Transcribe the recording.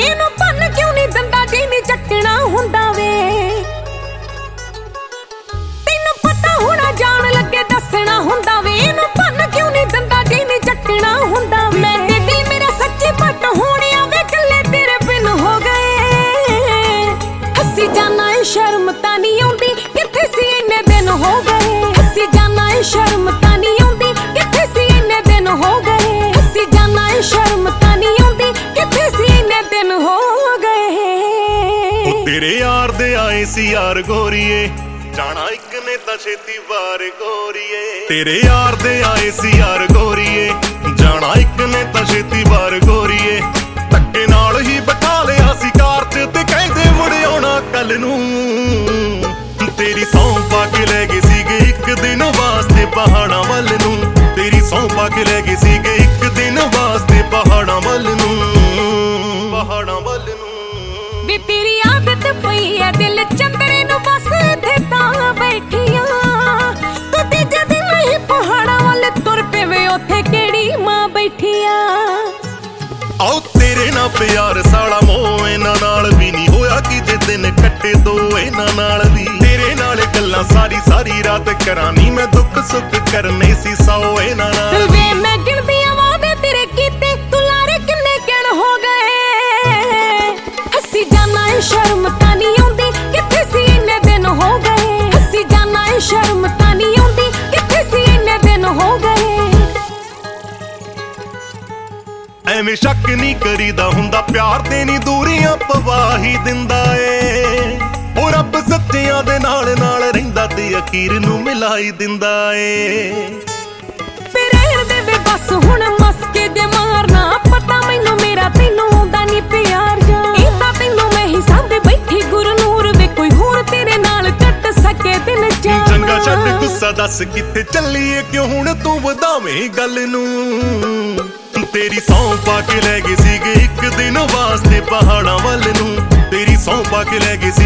ਇਹਨੂੰ ਭੰਨ ਕਿਉਂ ਨਹੀਂ ਦਿੰਦਾ ਜੀ ਨੀ ਚੱਕਣਾ ਹੁੰਦਾ ਵੇ। ਤੈਨੂੰ ਪਤਾ ਹੋਣਾ ਜਾਣ ਲੱਗੇ ਦੱਸਣਾ ਹੁੰਦਾ ਵੇ, ਇਹਨੂੰ ਭੰਨ ਕਿਉਂ ਨਹੀਂ ਦਿੰਦਾ ਜੀ ਨੀ ਚੱਕਣਾ ਹੁੰਦਾ ਵੇ। ਮੈਂ ਤੇ ਦਿਲ ਮੇਰਾ ਸੱਚੀ ਪੱਟ ਹੋਣਿਆ ਵੇ ਗੱਲੇ ਤੇਰੇ ਬਿਨ ਹੋ ਗਏ। ਹੱਸੀ ਜਾਨਾ ਏ ਸ਼ਰਮ ਤਾਂ ਨਹੀਂ ਆਉਂਦੀ ਕਿੱਥੇ ਸੀ ਇੰਨੇ ਦਿਨ ਹੋ ਗਏ। ਹੱਸੀ ਜਾਨਾ ਏ ਸ਼ਰਮ ਤਾਂ ਨਹੀਂ ਆਉਂਦੀ ਕਿੱਥੇ ਸੀ ਇੰਨੇ ਦਿਨ ਹੋ ਗਏ। ਹੱਸੀ ਜਾਨਾ ਏ ਸ਼ਰਮ ਤਾਂ ਨਹੀਂ ਆਉਂਦੀ ਕਿੱਥੇ ਸੀ ਇੰਨੇ ਦਿਨ ਹੋ ਗਏ। ਉਹ ਤੇਰੇ ਯਾਰ ਦੇ ਆਏ ਸੀ ਯਾਰ ਗੋਰੀਏ, ਜਾਣਾ ਇੱਕ ਨੇ ਤਾਂ ਛੇਤੀ ਵਾਰ ਗੋਰੀਏ। ਤੇਰੇ ਯਾਰ ਦੇ ਆਏ ਸੀ ਯਾਰ ਗੋਰੀਏ, ਜਾਣਾ ਇੱਕ ਨੇ ਤਾਂ ਛੇਤੀ ਵਾਰ ਗੋਰੀਏ। ਧੱਕੇ ਨਾਲ ਹੀ ਬਿਠਾ ਲਿਆ ਸੀ ਕਾਰ 'ਚ ਤੇ ਕਹਿੰਦੇ ਮੁੜ ਆਉਣਾ ਕੱਲ ਨੂੰ। ਤੇਰੀ ਸਹੁੰ ਪਾ ਕੇ ਲੈ ਗਏ ਸੀਗੇ ਇੱਕ ਦਿਨ ਵਾਸਤੇ ਪਹਾੜਾਂ ਵੱਲ ਨੂੰ। ਤੇਰੀ ਸਹੁੰ ਪਾ ਕੇ ਲੈ ਗਏ ਸੀਗੇ ਇੱਕ ਦਿਨ ਵਾਸਤੇ ਪਹਾੜਾਂ ਵੱਲ ਨੂੰ, ਪਹਾੜਾਂ ਵੱਲ ਨੂੰ। ਵੇ ਤੇਰੀ ਆਦਤ ਪਈ ਐ ਦਿਲ ਚੰਦਰੇ ਨੂੰ ਬਸ ਇੱਥੇ ਤਾਂ ਬੈਠੀਆਂ। ਤੂੰ ਤੀਜੇ ਦਿਨ ਹੀ ਪਹਾੜਾਂ ਵੱਲ ਤੁਰ ਪਵੇ ਉੱਥੇ ਕਿਹੜੀ ਮਾਂ ਬੈਠੀਆਂ। ਆਓ ਤੇਰੇ ਨਾਲ ਪਿਆਰ ਸਾਲਾ ਮੋਹ ਇਹਨਾਂ ਨਾਲ ਵੀ ਨਹੀਂ ਹੋਇਆ ਕਿ ਜੇ ਦਿਨ ਕੱਟੇ ਦੋ ਇਹਨਾਂ ਨਾਲ ਵੀ। ਤੇਰੇ ਨਾਲ ਗੱਲਾਂ ਸਾਰੀ ਸਾਰੀ ਰਾਤ ਕਰਾਨੀ ਮੈਂ, ਦੁੱਖ ਸੁੱਖ ਕਰਨੇ ਸੀ ਸੌ ਇਹਨਾਂ ਨਾਲ। ਵੇ ਮੈਂ ਗਿਣਦੀ ਆ ਵਾਅਦੇ ਤੇਰੇ ਕੀਤੇ, ਤੂੰ ਲਾਰੇ ਕਿੰਨੇ ਗਿਣ ਹੋ ਗਏ। ਹੱਸੀ ਜਾਨਾ ਏ ਸ਼ਰਮ ਤਾਂ ਨਹੀਂ ਆਉਂਦੀ ਕਿੱਥੇ ਸੀ ਇੰਨੇ ਦਿਨ ਹੋ ਗਏ। ਹੱਸੀ ਜਾਨਾ ਏ ਸ਼ਰਮ ਤਾਂ ਨਹੀਂ ਆਉਂਦੀ ਕਿੱਥੇ ਸੀ ਇੰਨੇ ਦਿਨ ਹੋ ਗਏ। ਐਵੇਂ ਸ਼ੱਕ ਨਹੀਂ ਕਰੀਦਾ ਹੁੰਦਾ ਪਿਆਰ ਤੇ ਨਹੀਂ ਦੂਰੀਆਂ ਪਵਾ ਹੀ ਦਿੰਦਾ ਏ। ਉਹ ਰੱਬ ਸੱਚਿਆਂ ਦੇ ਨਾਲ ਨਾਲ ਰਹਿੰਦਾ ਤੇ ਅਖੀਰ ਨੂੰ ਮਿਲਾਈ ਦਿੰਦਾ ਏ। ਰਹਿਣ ਦੇ ਵੇ ਬਸ ਹੁਣ ਮਸਕੇ ਜੇ ਮਾਰਨਾ, ਪਤਾ ਮੈਨੂੰ ਮੇਰਾ ਤੈਨੂੰ ਆਉਂਦਾ ਨੀ ਪਿਆਰ ਜਾ। ਇਹ ਤਾਂ ਤੈਨੂੰ ਮੈਂ ਹੀ ਸਾਂਭੇ ਬੈਠੀ ਗੁਰਨੂਰ ਵੇ, ਕੋਈ ਹੋਰ ਤੇਰੇ ਨਾਲ ਕੱਟ ਸਕੇ ਦਿਨ ਜਾਣਾ। ਚੰਗਾ ਛੱਡ ਗੁੱਸਾ ਦੱਸ ਕਿੱਥੇ ਚੱਲੀਏ ਕਿਉਂ ਹੁਣ ਤੂੰ ਵਧਾਵੇਂ ਗੱਲ ਨੂੰ। ਤੇਰੀ ਸਹੁੰ ਪਾ ਕੇ ਲੈ ਗਏ ਸੀਗੇ ਇੱਕ ਦਿਨ ਵਾਸਤੇ ਪਹਾੜਾਂ ਵੱਲ ਨੂੰ। ਤੇਰੀ ਸਹੁੰ ਪਾ ਕੇ ਲੈ ਗਏ ਸੀ